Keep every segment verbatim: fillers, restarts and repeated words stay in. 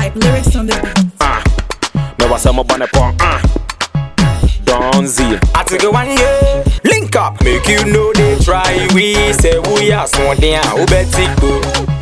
Hype lyrics on the beat. Ah, me was a mo bonnet pon. Ah, don't see. I take a one year. Link up, make you know they try. We say we are sworn down. Who bet it go?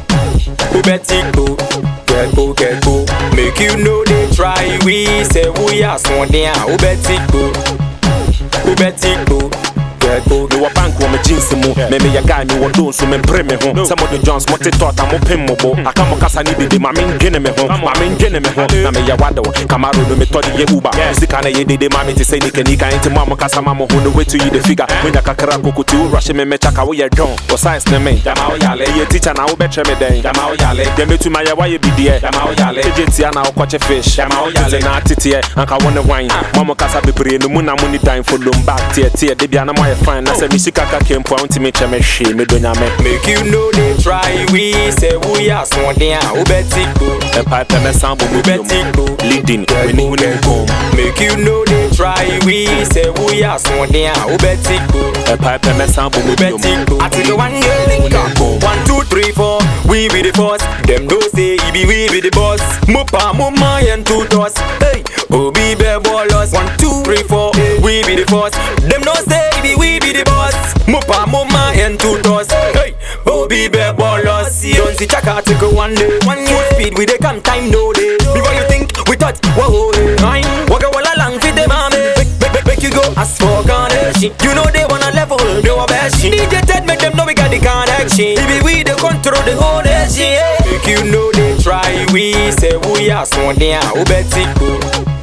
Who bet it go? Get go, get go. Make you know they try. We say we are sworn down. Who bet it go? Who bet it go? Me wa bank wo me jeans mu me me ya guy me wo don so me pre me ho some of the Jones mo te tot am pem mo bo aka mo kasa ni dede ma me ngene me ho ma me ngene me ho na me ya wado Camaro no me to the ye Uber sika na ye dede ma me te say ni kani kan ti mo mo kasa ma mo ho no way to you the figure when ya kakra kokuti wo rush me me chaka wo ye don o science na me ya ma wo yale ye teacher na wo betre me den ya ma wo yale dem me tu ma ya wa ye bidie ya ma wo yale agency na wo kwache fish ya ma wo yale na tete anka won wine mo mo kasa bebre no mu na mu ni time for lum back tie tie de bia na mo fine na say me sika ka kem po anti me cheme hwe me donya me make you know they try we say we are sworn down who bet it go e pipe me sambo mu bet it go leading we ni woni kom make you know they try we say we are sworn down who bet it go e pipe me sambo mu bet it go I take the one year link up one two three four we be the first them do say e be we be the boss mopa mama and two toss hey obi be ballers one two three four we be the first them no say e be we be the boss mopa mama and two toss hey obi be ballers don't see chaka take one day one full speed we dey come time no day before you think we thought whoa I'm walk a wall along fit the mama make, make you go ask for connection you know they wanna level they want best D J Ted make them know we got the connection it be we the control the whole nation make you know they try we say we are sworn down who bet it go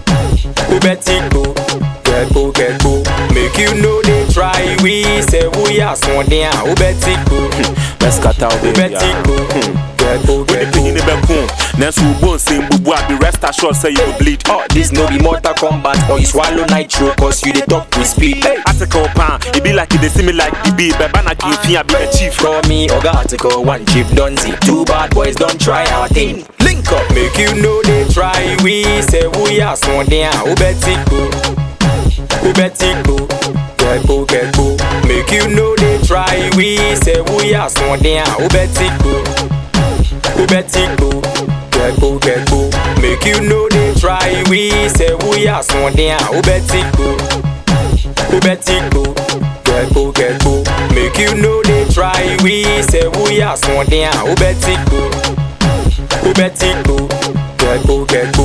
who bet it go get go get go make you know they try we say we are sworn down who bet it go let's cut out who bet it go get go get go ni be kun na so bon say mbubu abi rest assured say you will bleed oh this no be Mortal Kombat or you swallow nitro cause you dey talk with speed hey article pan it be like it dey see me like the be beba na give fi abi a chief call me oga article one chief Donzi two bad boys don't try our thing link up make you know they try we say we are sworn down who bet it go who bet it go get go get go make you know they try we say we are sworn down who bet it go who bet it go get go get go make you know they try we say we are sworn down who bet it go who bet it go get go get go make you know they try we say we are sworn down who bet it go who bet it go get go get go